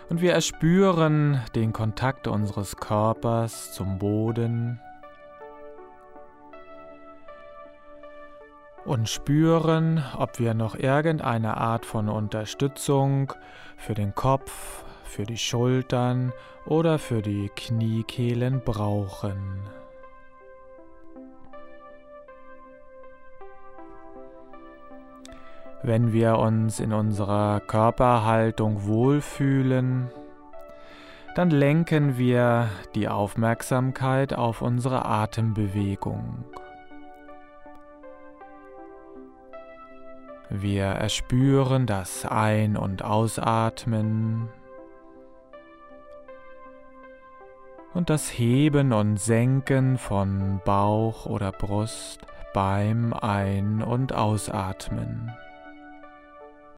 Und wir erspüren den Kontakt unseres Körpers zum Boden und spüren, ob wir noch irgendeine Art von Unterstützung für den Kopf, für die Schultern oder für die Kniekehlen brauchen. Wenn wir uns in unserer Körperhaltung wohlfühlen, dann lenken wir die Aufmerksamkeit auf unsere Atembewegung. Wir erspüren das Ein- und Ausatmen und das Heben und Senken von Bauch oder Brust beim Ein- und Ausatmen.